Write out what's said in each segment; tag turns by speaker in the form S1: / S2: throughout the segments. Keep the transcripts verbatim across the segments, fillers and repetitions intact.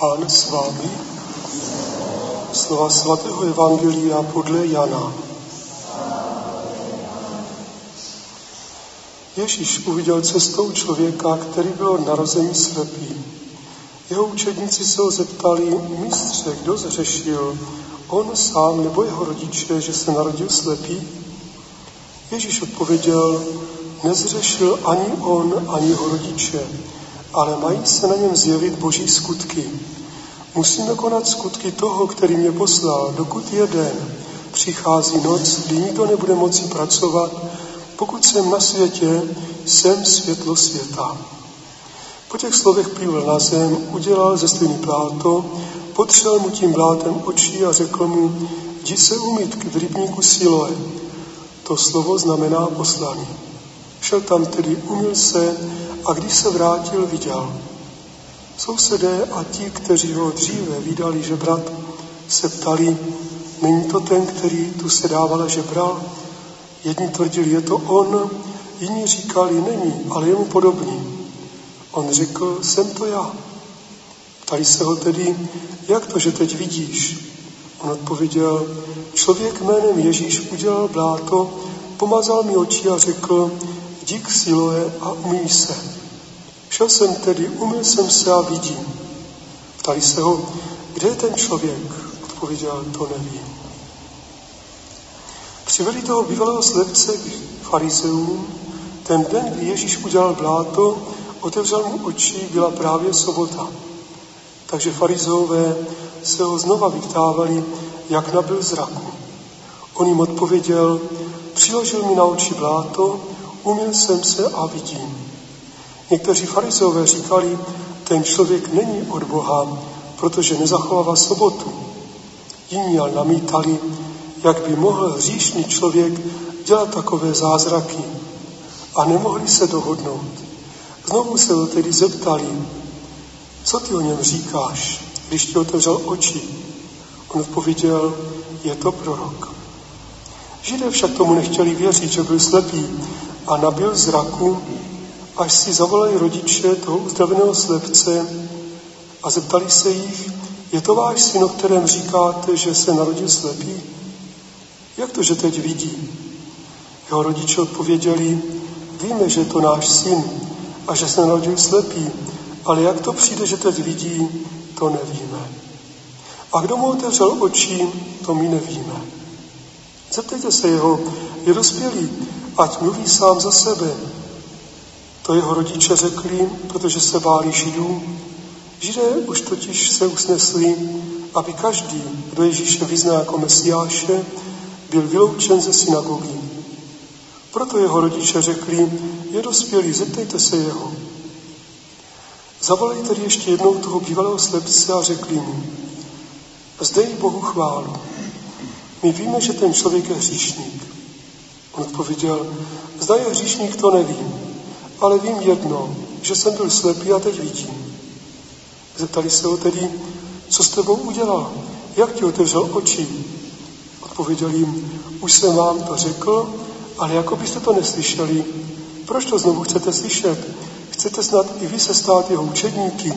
S1: Pán s vámi. Slova svatého evangelia podle Jana. Ježíš uviděl cestou člověka, který byl od narození slepý. Jeho učedníci se ho zeptali: mistře, kdo zhřešil, on sám nebo jeho rodiče, že se narodil slepý? Ježíš odpověděl: nezřešil ani on, ani jeho rodiče, ale mají se na něm zjevit boží skutky. Musíme konat skutky toho, který mě poslal, dokud je den. Přichází noc, kdy nikdo nebude moci pracovat. Pokud jsem na světě, jsem světlo světa. Po těch slovech plivl na zem, udělal ze sliny bláto, potřel mu tím blátem oči a řekl mu: jdi se umýt v rybníku Siloe. To slovo znamená poslaný. Šel tam tedy, umyl se a když se vrátil, viděl. Sousedé a ti, kteří ho dříve vydali žebrat, se ptali: není to ten, který tu se dával žebral? Jedni tvrdili: je to on, jiní říkali: není, ale je mu podobný. On řekl: jsem to já. Ptali se ho tedy: jak to, že teď vidíš? On odpověděl: člověk jménem Ježíš udělal bláto, pomazal mi oči a řekl: jdi k Siloe a umyj se. Šel jsem tedy, umyl jsem se a vidím. Ptali se ho: kde je ten člověk? Odpověděl: to nevím. Přiveli toho bývalého slepce k farizeům. Ten den, kdy Ježíš udělal bláto, otevřel mu oči, byla právě sobota. Takže farizeové se ho znova vyptávali, jak nabyl zraku. On jim odpověděl: přiložil mi na oči bláto, umyl jsem se a vidím. Někteří farizeové říkali: ten člověk není od Boha, protože nezachovává sobotu. Jiní ale namítali: jak by mohl hříšný člověk dělat takové zázraky. A nemohli se dohodnout. Znovu se ho tedy zeptali: co ty o něm říkáš, když ti otevřel oči? On odpověděl: je to prorok. Židé však tomu nechtěli věřit, že byl slepý a nabyl zraku, až si zavolali rodiče toho uzdraveného slepce a zeptali se jich: je to váš syn, o kterém říkáte, že se narodil slepý? Jak to, že teď vidí? Jeho rodiče odpověděli: víme, že je to náš syn a že se narodil slepý, ale jak to přijde, že teď vidí, to nevíme. A kdo mu otevřel oči, to my nevíme. Zeptejte se jeho, je dospělý, ať mluví sám za sebe. To jeho rodiče řekli, protože se báli Židů. Židé už totiž se usnesli, aby každý, kdo Ježíše vyzná jako Mesiáše, byl vyloučen ze synagogy. Proto jeho rodiče řekli: je dospělý, zeptejte se jeho. Zavolali tedy ještě jednou toho bývalého slepce a řekli mu: vzdej Bohu chválu. My víme, že ten člověk je hříšník. On odpověděl: zda je hříšník, to nevím, ale vím jedno, že jsem byl slepý a teď vidím. Zeptali se ho tedy: co s tebou udělal? Jak ti otevřel oči? Odpověděl jim: už jsem vám to řekl, ale jako byste to neslyšeli. Proč to znovu chcete slyšet? Chcete snad i vy se stát jeho učedníky?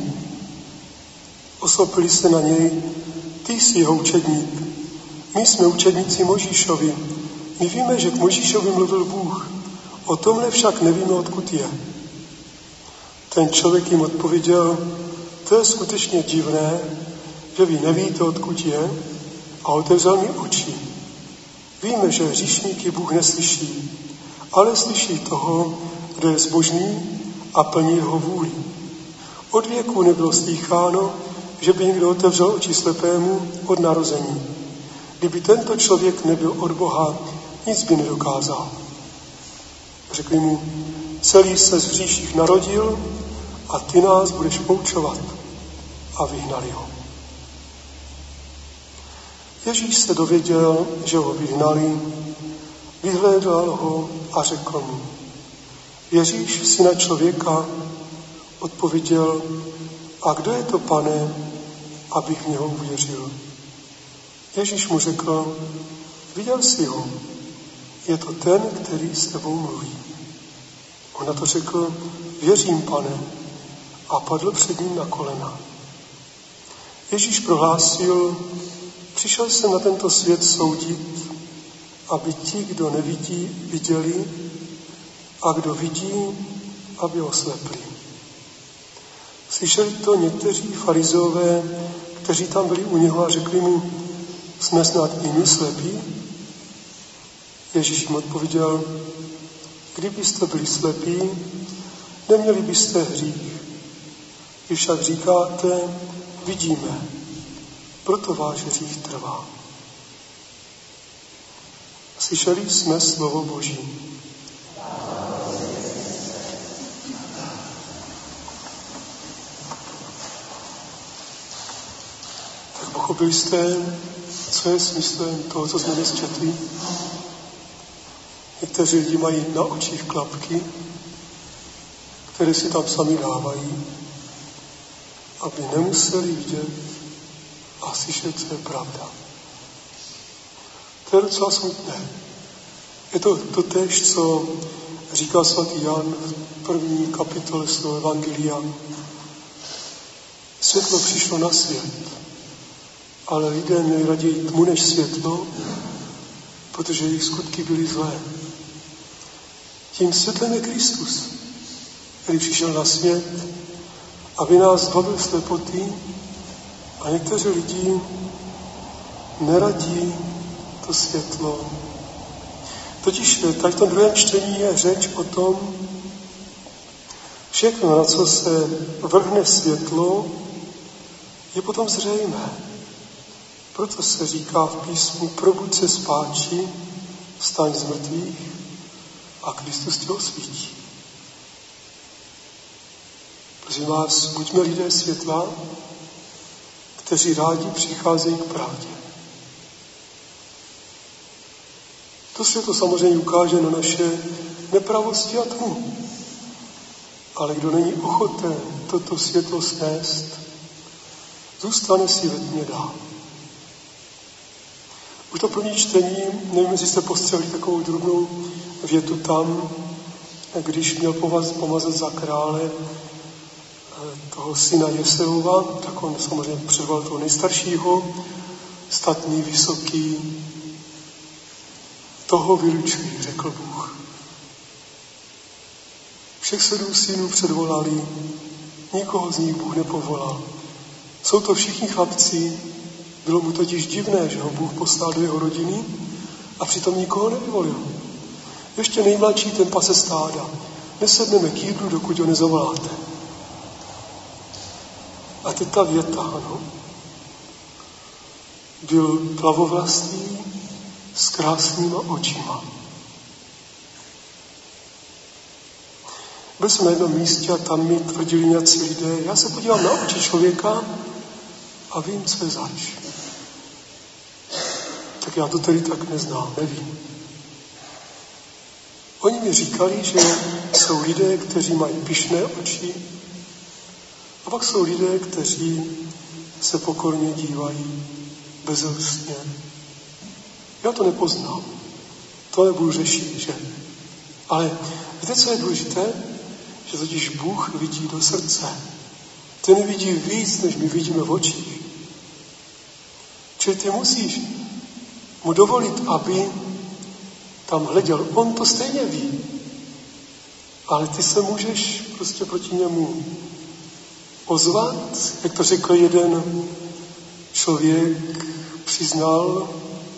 S1: Oslopili se na něj: ty jsi jeho učedník. My jsme učedníci Možíšovi. My víme, že k Možíšovi mluvil Bůh. O tomhle však nevíme, odkud je. Ten člověk jim odpověděl: to je skutečně divné, že vy nevíte, odkud je, a otevřel mi oči. Víme, že hříšníky Bůh neslyší, ale slyší toho, kdo je zbožný a plní jeho vůli. Od věku nebylo slýcháno, že by někdo otevřel oči slepému od narození. Kdyby tento člověk nebyl od Boha, nic by nedokázal. Řekli mu: celý se z hříších narodil a ty nás budeš poučovat. A vyhnali ho. Ježíš se dověděl, že ho vyhnali, vyhlédal ho a řekl mu: věříš v Syna člověka? Odpověděl: a kdo je to, Pane, abych v něho uvěřil? Ježíš mu řekl: viděl jsi ho, je to ten, který s tebou mluví. On na to řekl: věřím, Pane, a padl před ním na kolena. Ježíš prohlásil, přišel jsem na tento svět soudit, aby ti, kdo nevidí, viděli, a kdo vidí, aby oslepli. Slyšeli to někteří farizové, kteří tam byli u něho a řekli mu, jsme snad i my slepí? Ježíš jim odpověděl, kdybyste byli slepí, neměli byste hřích. Když však říkáte, vidíme, proto váš hřích trvá. Slyšeli jsme slovo Boží. Tak pochopili jste, co je smyslem toho, co jsme dnes četli? Někteří lidi mají na očích klapky, které si tam sami dávají, aby nemuseli vidět a slyšet, co je pravda. To je docela smutné. Je to totéž, co říká svatý Jan v první kapitole svého evangelia. Světlo přišlo na svět, ale lidé měli raději tmu než světlo, protože jejich skutky byly zlé. Tím světlem je Kristus, který přišel na svět, aby nás zbavil slepoty, a někteří lidi neradí to světlo. Totiž tady v tom druhém čtení je řeč o tom, všechno, na co se vrhne světlo, je potom zřejmé. Proto se říká v písmu, probud se spáči, vstaň z mrtvých a Kristus tě osvítí. Prosím vás, buďme lidé světla, kteří rádi přicházejí k pravdě. To světlo samozřejmě ukáže na naše nepravosti a tmu. Ale kdo není ochoten toto světlo snést, zůstane si ve tmě dál. Už to první čtení, nevím, jestli jste postřehli takovou drobnou větu tam, když měl pomazat za krále toho syna Jeseova, tak on samozřejmě předval toho nejstaršího, statný, vysoký. Toho vylučují, řekl Bůh. Všech sedm synů předvolali, nikoho z nich Bůh nepovolal. Jsou to všichni chlapci, bylo mu totiž divné, že ho Bůh poslal do jeho rodiny a přitom nikoho nevyvolil. Ještě nejmladší ten pase stáda. Nesedneme k jídlu, dokud ho nezavoláte. A teď ta věta, ano. Byl plavovlastý s krásnýma očima. Byl jsem na jednom místě a tam mi tvrdili nějací lidé, já se podívám na oči člověka a vím, co je zač. Tak já to tedy tak neznám, nevím. Oni mi říkali, že jsou lidé, kteří mají pyšné oči, a pak jsou lidé, kteří se pokorně dívají bezústně. Já to nepoznám. To nebudu řešit, že? Ale víte, co je důležité? Že totiž Bůh vidí do srdce. Ten vidí víc, než my vidíme v očích. Čili ty musíš mu dovolit, aby tam hleděl. On to stejně ví. Ale ty se můžeš prostě proti němu ozvat, jak to řekl jeden člověk, přiznal,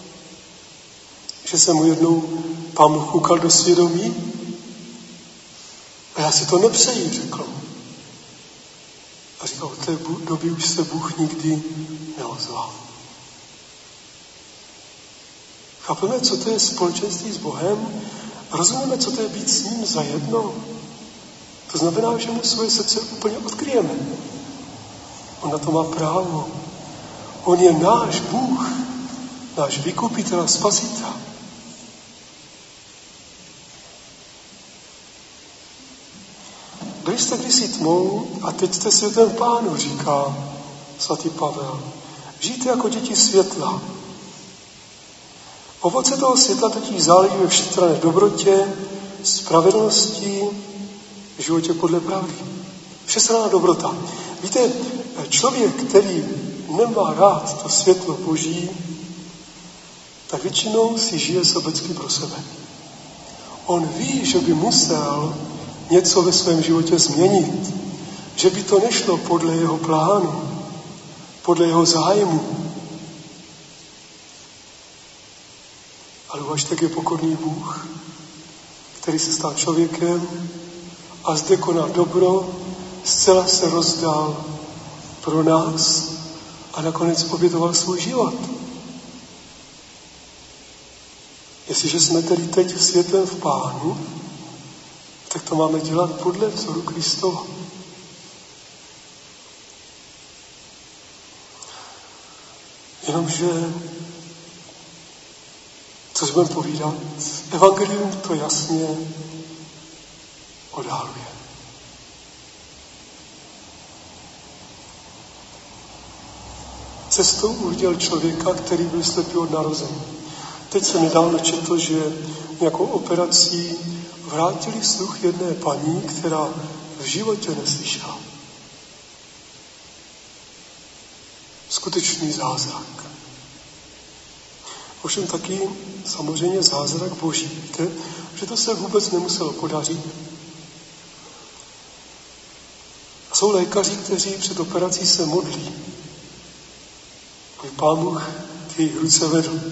S1: že jsem mu jednou Pán Bůh koukal do svědomí a já si to nepřeji, řekl. A říkal, od té doby už se Bůh nikdy neozval. Chápeme, co to je společenství s Bohem? Rozumíme, co to je být s ním zajedno? To znamená, že mu svoje srdce úplně odkryjeme. On na to má právo. On je náš Bůh, náš vykupitel a spasitel. Byli jste kdysi tmou a teď jste světlem Pánu, říká svatý Pavel. Žijte jako děti světla. Ovoce toho světla totiž záleží ve všestranné dobrotě, spravedlnosti, v životě podle pravdy. Všestranná dobrota. Víte, člověk, který nemá rád to světlo Boží, tak většinou si žije sobecky pro sebe. On ví, že by musel něco ve svém životě změnit, že by to nešlo podle jeho plánu, podle jeho zájmu. Ale až tak je pokorný Bůh, který se stal člověkem a zde konal dobro, zcela se rozdal pro nás a nakonec obětoval svůj život. Jestliže jsme tedy teď světlem v Pánu, tak to máme dělat podle vzoru Kristova. Jenomže, co si budeme povídat, evangelium to jasně odhaluje. Cestou uviděl člověka, který byl slepý od narození. Teď jsem nedávno četl, že nějakou operací vrátili sluch jedné paní, která v životě neslyšela. Skutečný zázrak. Ovšem taky samozřejmě zázrak Boží. Víte, že to se vůbec nemuselo podařit. A jsou lékaři, kteří před operací se modlí, aby Pán Bůh ty jejich ruce vedl.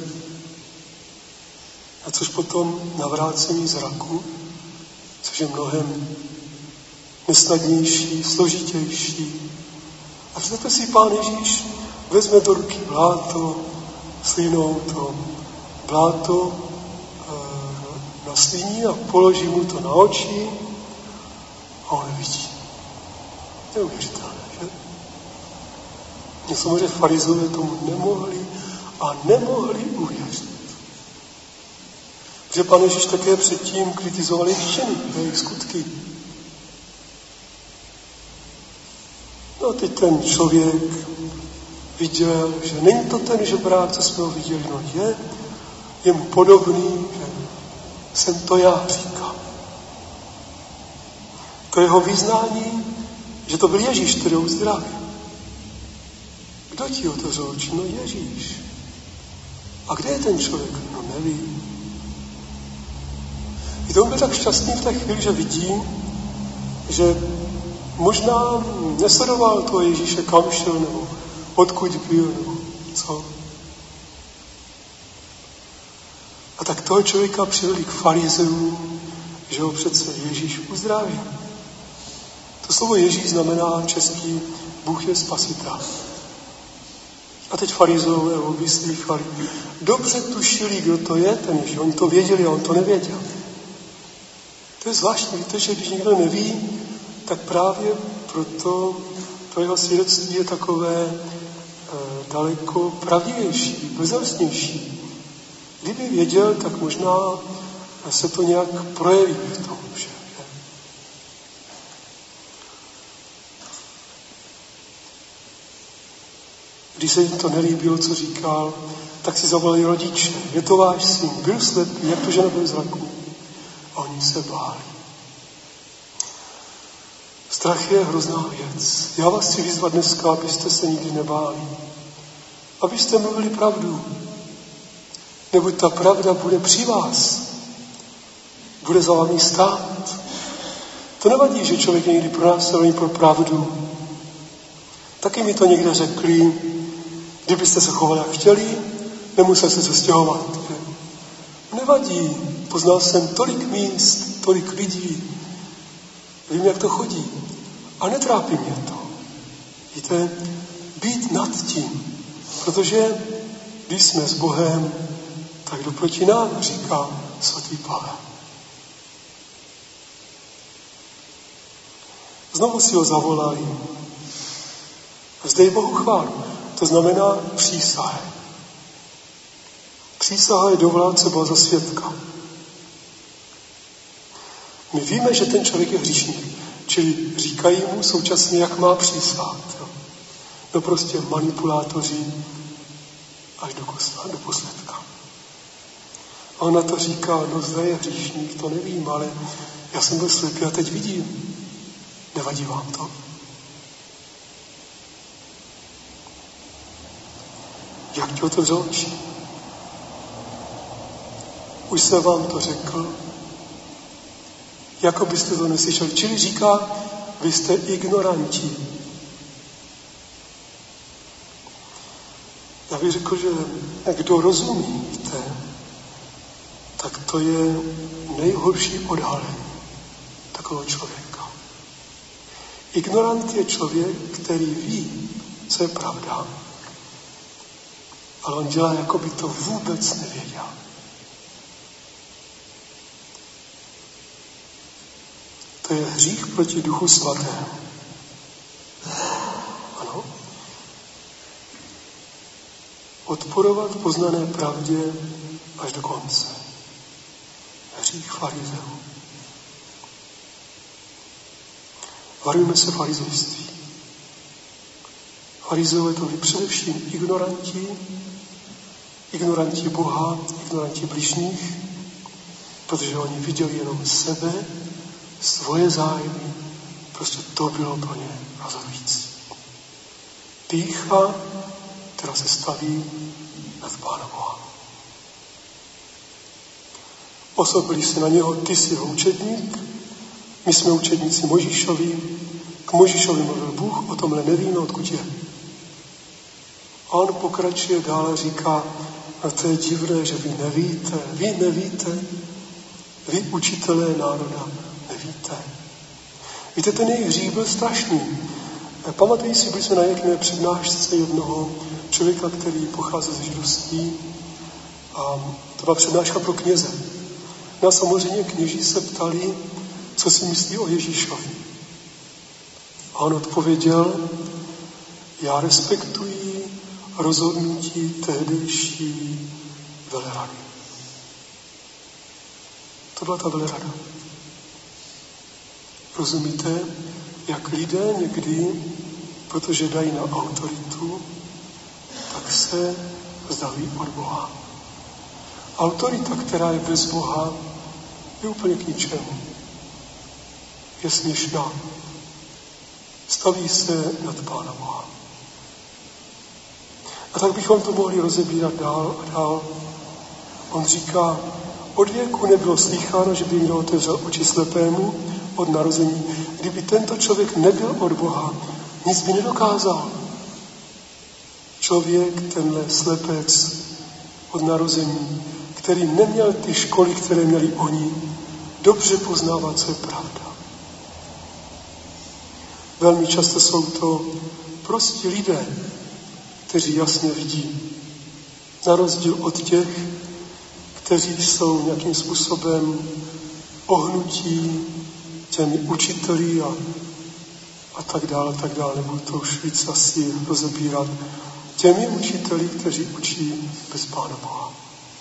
S1: A což potom navrácení zraku, což je mnohem nesnadnější, složitější. A představte si, Pán Ježíš vezme do ruky bláto, slinou to bláto e, na sliní a položí mu to na oči a on vidí. Neuvěřitelné, že? No samozřejmě farizové tomu nemohli a nemohli uvěřit. Že Pán Ježíš také předtím kritizoval jejich činy, jejich skutky. No a teď ten člověk viděl, že není to ten žebrák, co jsme ho viděli, no je, je mu podobný, že jsem to já, říkal. To jeho vyznání, že to byl Ježíš, který ho uzdravil. Kdo ti otevřel oči? No Ježíš. A kde je ten člověk? No nevím. I to byl tak šťastný v té chvíli, že vidí, že možná nesledoval toho Ježíše, kam šel, nebo odkud byl, nebo co. A tak toho člověka přivedli k farizeům, že ho přece Ježíš uzdravil. To slovo Ježíš znamená český Bůh je spasitel. A teď farizeové ho vyslýchali. Dobře tušili, kdo to je ten Ježíš. Oni to věděli a on to nevěděl. To je zvláštní, víte, že když někdo neví, tak právě proto to jeho svědectví je takové e, daleko pravdivější, bezostnější. Kdyby věděl, tak možná se to nějak projeví v tom, že? Když se jim to nelíbilo, co říkal, tak si zavolali rodiče. Je to váš syn, byl slepý, jak to, že nebyl zraku? A oni se báli. Strach je hrozná věc. Já vás chci vyzvat dneska, abyste se nikdy nebáli. Abyste mluvili pravdu. Neboť ta pravda bude při vás. Bude za vámi stát. To nevadí, že člověk je někdy pronásledovaný pro pravdu. Taky mi to někde řekli, kdybyste se chovali jak chtěli, nemusel se sestěhovat. Nevadí, poznal jsem tolik míst, tolik lidí, vím, jak to chodí. A netrápí mě to. Víte, být nad tím, protože když jsme s Bohem, tak kdo proti nám, říká svatý Pavel. Znovu si ho zavolali. Zdej Bohu chválu. To znamená přísahy. Přísaha je dovolat se Boha za svědka. My víme, že ten člověk je hříšník, čili říkají mu současně, jak má přísahat. No prostě manipulátoři až do, kosla, do posledka. A on na to říká, no zde je hříšník, to nevím, ale já jsem byl slepý a teď vidím. Nevadí vám to? Jak ti otevřel oči? Už jsem vám to řekl, jako byste to neslyšeli. Čili říká, vy jste ignoranti. Já bych řekl, že kdo rozumí, víte, tak to je nejhorší odhalení takového člověka. Ignorant je člověk, který ví, co je pravda, ale on dělá, jako by to vůbec nevěděl. To je hřích proti Duchu Svatému. Ano. Odporovat poznané pravdě až do konce. Hřích farizeů. Varujme se farizejství. Farizeové to byli především ignoranti, ignoranti Boha, ignoranti bližních, protože oni viděli jenom sebe, svoje zájmy, prostě to bylo pro ně rozhodující. Pýcha, která se staví nad Pána Boha. Osobili se na něho, ty jsi jeho učedník, my jsme učedníci Mojžíšovi, k Mojžíšovi mluvil Bůh, o tomhle nevíme, odkud je. A on pokračuje dále, říká, no to je divné, že vy nevíte, vy nevíte, vy učitelé národa nevíte. Víte, ten jejich hřích byl strašný. Pamatuji si, byli jsme na jedné přednášce jednoho člověka, který pocházel ze židovství, a to byla přednáška pro kněze. No a samozřejmě kněží se ptali, co si myslí o Ježíšovi. A on odpověděl, já respektuji rozhodnutí tehdejší velerady. To byla ta velerada. Rozumíte, jak lidé někdy, protože dají na autoritu, tak se vzdalují od Boha. Autorita, která je bez Boha, je úplně k ničemu. Je směšná. Staví se nad Pána Boha. A tak bychom to mohli rozebírat dál a dál. On říká, od věku nebylo slýcháno, že by někdo otevřel oči slepému od narození. Kdyby tento člověk nebyl od Boha, nic by nedokázal. Člověk, tenhle slepec od narození, který neměl ty školy, které měli oni, dobře poznává, co je pravda. Velmi často jsou to prostí lidé, kteří jasně vidí. Na rozdíl od těch, kteří jsou nějakým způsobem ohnutí těmi učiteli a, a tak dále, tak dále, nebudu to už víc asi rozebírat. Těmi učiteli, kteří učí bez Pána Boha.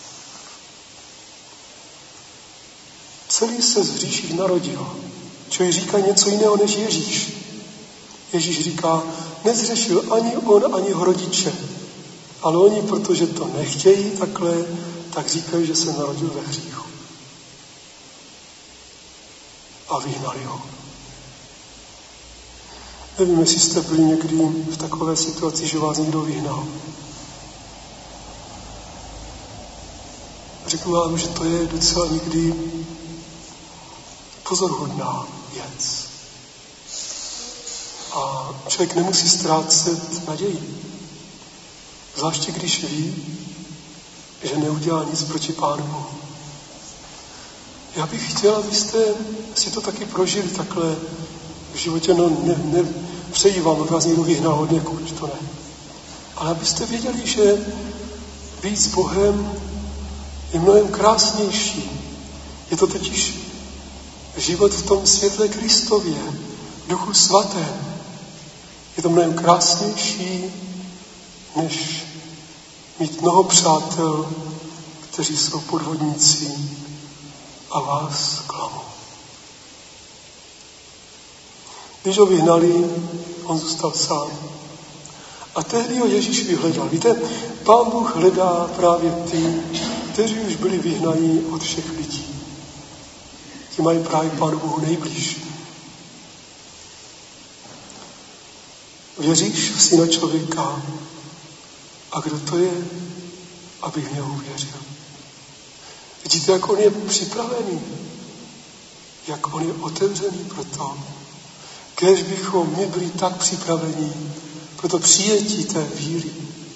S1: Celý se z hříších narodil. Člověk říká něco jiného než Ježíš. Ježíš říká, nezřešil ani on, ani jeho rodiče. Ale oni, protože to nechtějí takhle, tak říkají, že se narodil ve hříchu. A vyhnali ho. Nevím, jestli jste byli někdy v takové situaci, že vás někdo vyhnal. Řeknu vám, že to je docela někdy pozoruhodná věc. A člověk nemusí ztrácet naději. Zvláště když ví, že neudělá nic proti Pánu Bohu. Já bych chtěl, abyste si to taky prožili takhle v životě. No, ne, ne, přeji vám, aby vás někdo vyhnal od někud, to ne. Ale abyste věděli, že být s Bohem je mnohem krásnější. Je to totiž život v tom světle Kristově, v Duchu Svatém. Je to mnohem krásnější, než mít mnoho přátel, kteří jsou podvodníci a vás klamou. Když ho vyhnali, on zůstal sám. A tehdy ho Ježíš vyhledal. Víte, Pán Bůh hledá právě ty, kteří už byli vyhnaní od všech lidí. Ti mají právě Pánu Bohu nejblíž. Věříš v Syna člověka a A kdo to je, abych v něho uvěřil? Vidíte, jak on je připravený, jak on je otevřený pro to, kéž bychom my byli tak připravení pro to přijetí té víry.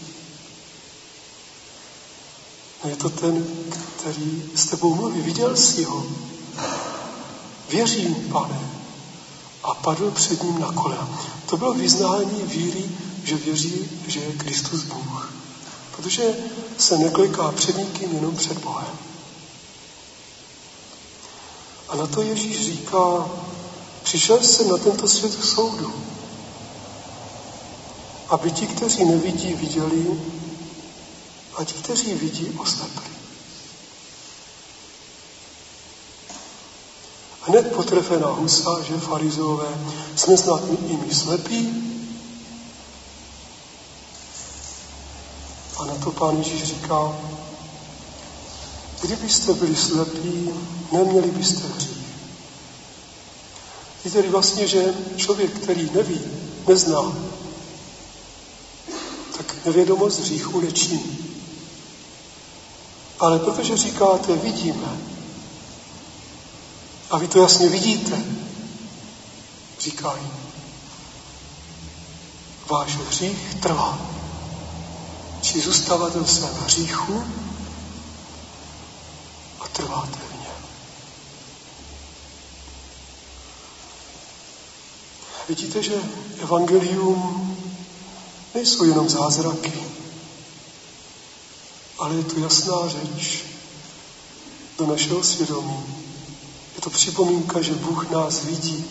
S1: Je to ten, který s tebou mluví, viděl jsi ho. Věřím, Pane. A padl před ním na kolena. To bylo vyznání víry, že věří, že je Kristus Bůh. Protože se nekliká před nikým, jenom před Bohem. A na to Ježíš říká, přišel jsem na tento svět k soudu, aby ti, kteří nevidí, viděli, a ti, kteří vidí, oslepli. Hned potrefená husa, že farizeové, jsme snad i my slepí? A na to Pán Ježíš říká, kdybyste byli slepí, neměli byste hřích. Je tedy vlastně, že člověk, který neví, nezná, tak nevědomost hříchu nečiní. Ale protože říkáte, vidíme, a vy to jasně vidíte, říkají, váš hřích trvá. Či zůstáváte v svém hříchu a trváte v něm. Vidíte, že evangelium nejsou jenom zázraky, ale je to jasná řeč do našeho svědomí. Je to připomínka, že Bůh nás vidí.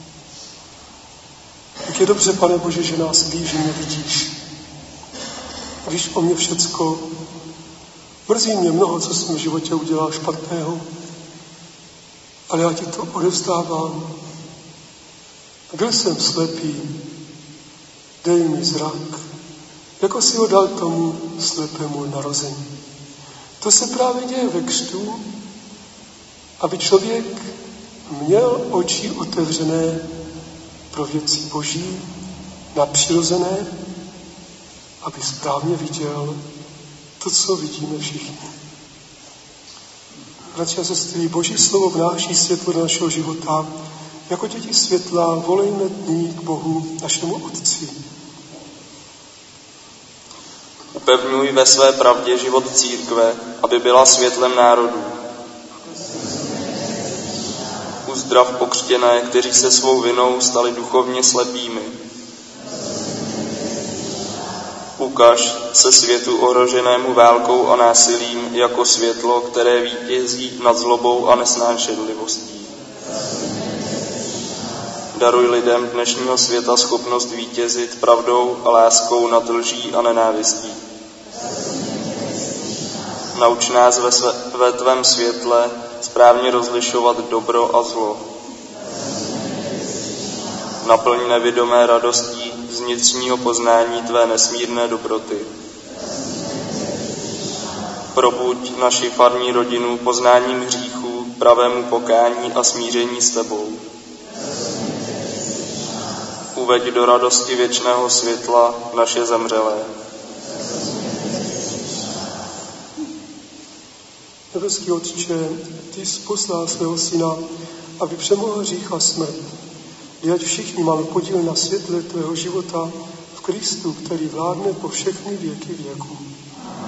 S1: Jak je dobře, Pane Bože, že nás ví, že mě vidíš. Víš o mě všecko. Mrzí mě mnoho, co jsem v životě udělal špatného, ale já ti to odevzdávám. Byl jsem slepý, dej mi zrak, jako si ho dal tomu slepému narození. To se právě děje ve křtu, aby člověk měl oči otevřené pro věci Boží, nadpřirozené, aby správně viděl to, co vidíme všichni. Bratři a sestry, Boží slovo vnáší světlo do našeho života. Jako děti světla volejme dní k Bohu, našemu Otci.
S2: Upevňuj ve své pravdě život církve, aby byla světlem národů. Uzdrav pokřtěné, kteří se svou vinou stali duchovně slepými. Ukaž se světu ohroženému válkou a násilím jako světlo, které vítězí nad zlobou a nesnášenlivostí. Daruj lidem dnešního světa schopnost vítězit pravdou a láskou nad lží a nenávistí. Nauč nás ve, své, ve tvém světle správně rozlišovat dobro a zlo. Naplň nevědomé radostí z vnitřního poznání tvé nesmírné dobroty. Probuď naši farní rodinu poznáním hříchů, pravému pokání a smíření s tebou. Uveď do radosti věčného světla naše zemřelé.
S1: Nebeský Otče, ty jsi poslal svého syna, aby přemohl hřích a smrt. I ať všichni máme podíl na světle tvého života v Kristu, který vládne po všechny věky věků.